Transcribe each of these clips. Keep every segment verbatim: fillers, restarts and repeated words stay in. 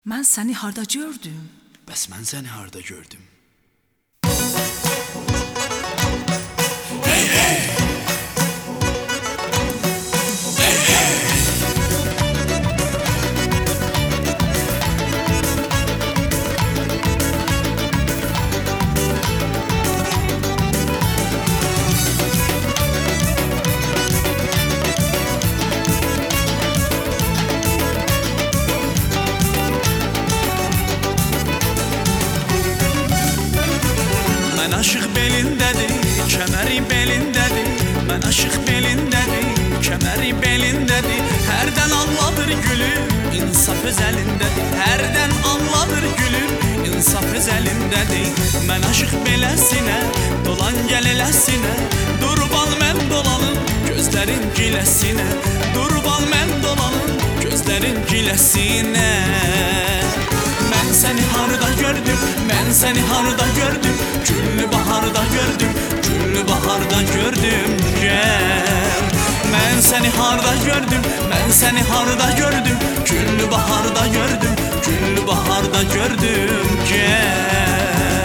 Mən səni harda gördüm? Bəs mən səni harda gördüm? Hey hey! Hey hey! Mən aşıq belindədir, kəməri belindədir. Mən aşıq belindədir, kəməri belindədir. Hərdən Allahdır gülüm, insaf öz əlindədir. Hərdən Allahdır gülüm, insaf öz əlindədir. Mən aşıq beləsinə, dolan gəl eləsinə. Durub al mən dolanım, gözlərin giləsinə. Durub al mən dolanım, gözlərin giləsinə. Mən səni harda gördüm, mən səni harda gördüm. Güllü baharda gördüm, güllü baharda gördüm gel. Mən səni harda gördüm, mən səni harda gördüm. Güllü baharda gördüm, güllü baharda gördüm gel.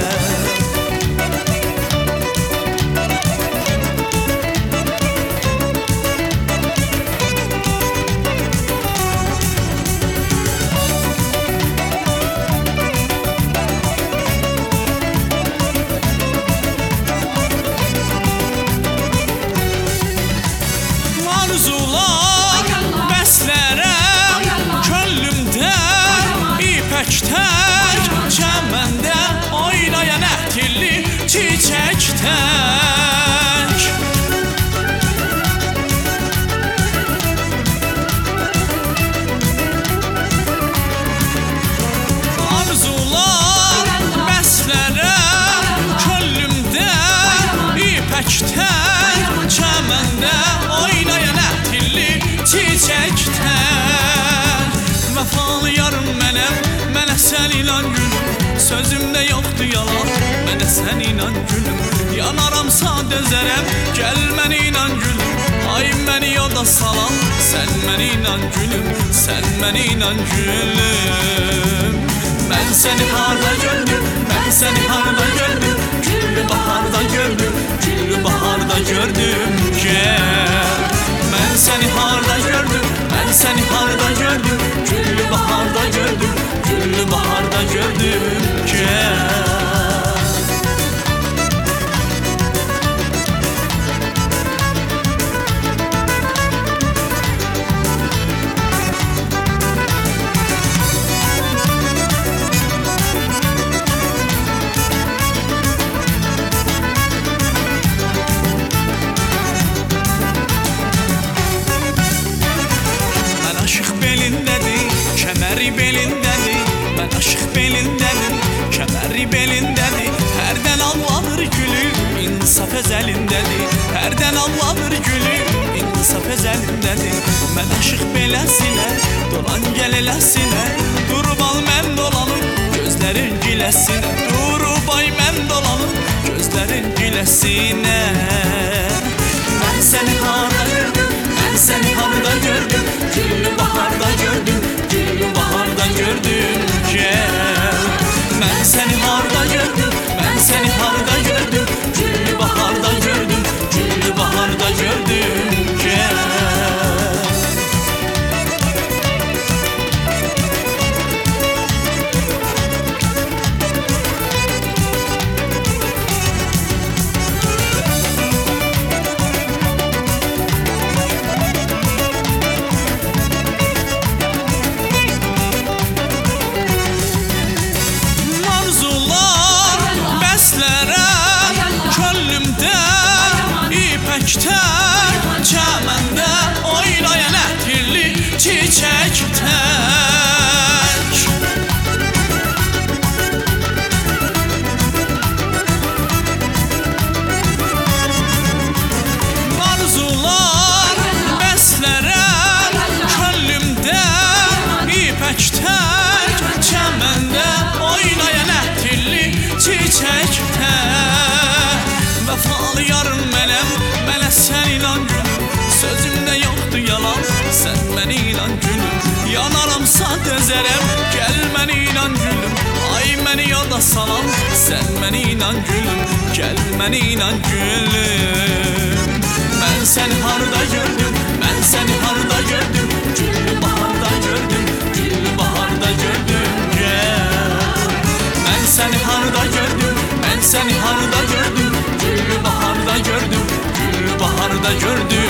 Arzular bəslərəm könlümdə ipək tək çəməndə oynayan ətirli çiçək tək. Arzular bəslərəm könlümdə ipək tək çəməndə oynayan ətirli çiçək tək. Vəfalı yarım mənəm, mənə sən inan gülüm. Sözümdə yoxdur yalan, mənə sən inan gülüm. Yanaramsa dözərəm, gəl mənə inan gülüm. Ay məni yoda salan, sən mənə inan gülüm. Sən mənə inan gülüm. Mən səni harda gördüm, mən səni harda gördüm. Güllü baharda gördüm, güllü baharda gördüm gel. Mən səni harda gördüm, mən səni harda gördüm. Güllü baharda gördüm, güllü baharda gördüm gel. Kəməri belindədir, mən aşıq belindədir. Kəməri belindədir, hərdən Allahdır gülüm, insaf öz əlindədir. Hərdən Allahdır gülüm, insaf öz əlindədir. Mən aşıq beləsinə, dolan gəl eləsinə. Durub al mən dolanım, gözlərin giləsinə. Durub ay mən dolanım, gözlərin giləsinə. Mən səni harda gördüm, mən səni harda gördüm. Güllü baharda gördüm, güllü baharda gördüm gel. Mən səni harda gördüm, mən səni harda gördüm. Güllü baharda gördüm, güllü baharda gördüm gel. yaramsa dözərəm. Gəl məni inan gülüm, ay məni yada salan. Sən məni inan gülüm, gəl məni inan gülüm. Mən səni harda gördüm, mən səni harda gördüm. Güllü baharda gördüm, güllü baharda gördüm. Gəl. Mən səni harda gördüm, mən səni harda gördüm. Güllü baharda gördüm, güllü baharda gördüm.